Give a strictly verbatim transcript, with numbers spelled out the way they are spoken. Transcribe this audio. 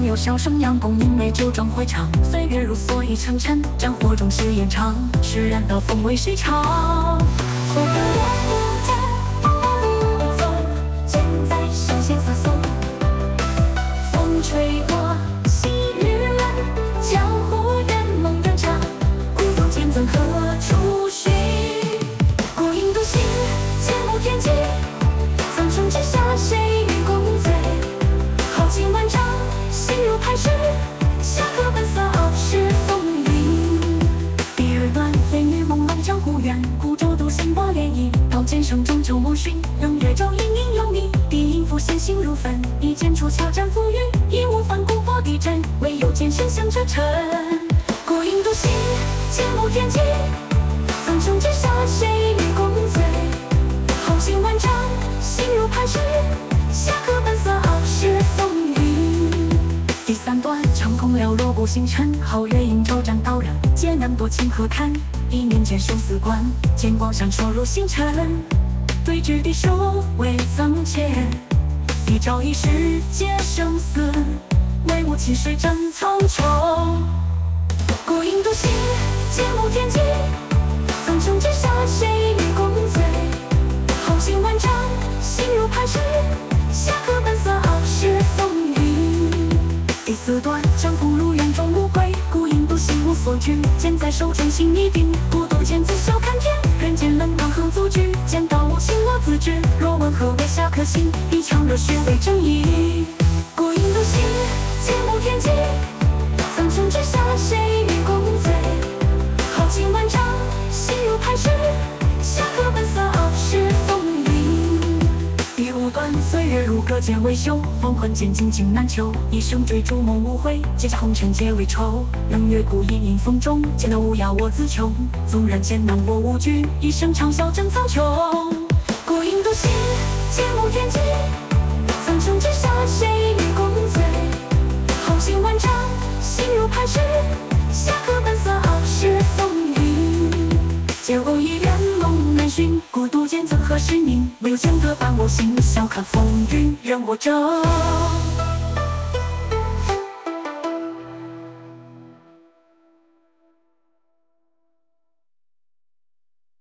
有笑声扬，共饮美酒壮怀长。岁月如梭一沉沉，战火中誓言长，释然的风为谁唱？风的烈日走，剑在身先瑟缩。风吹过细雨人，江湖远梦断肠。孤独剑怎何处寻？孤影独行，剑幕天际。苍穹之下，谁与共醉？豪情万丈，心如磐石。侠客本色，傲视风云。第二段，烟雨朦胧，江湖远。孤舟独行过涟漪，刀剑声中旧梦寻。仍月照，隐隐有你。地音符，线心如焚。一剑出，巧战浮云。义无反顾破敌阵，唯有剑声响彻尘。孤影独行，剑幕天际。苍穹之下，谁与共醉？豪情万丈，心如磐石。侠客本色，傲视风云。第三段，长空寥落步星辰，皓月映照战刀刃，剑难多情何堪？一念间生死关，剑光闪烁入星辰。对峙敌手未曾见，一朝一世皆生死，唯无其事真苍穹。孤影独行，剑幕天际。苍穹之下，谁与共醉？豪情万丈，心如磐石。侠客本色，傲视风云。第四段，江湖路远终无归，孤影独行无所惧。剑在手中心已定，孤独剑自笑看天。人间冷暖何足惧？剑道无情我自知。若问何为侠客行？一腔热血为正义。孤影独行，剑幕天际。苍穹之下，谁与共醉？豪情万丈，心如磐石。侠客本色，傲视风云。第五段，岁月如歌，剑为休。黄昏渐近，竟难求。一生追逐梦无悔，结下红尘皆为愁。冷月孤影，迎风中。剑难无涯我自穷。纵然艰难我无惧，一生长啸震苍穹。孤影独行，剑幕天际。苍穹之下，谁与共醉？豪情万丈，心如磐石。侠客本色，傲视风云。剑偶一人，梦难寻。孤独剑怎何时宁？唯有剑歌伴我行，笑看风云任我争。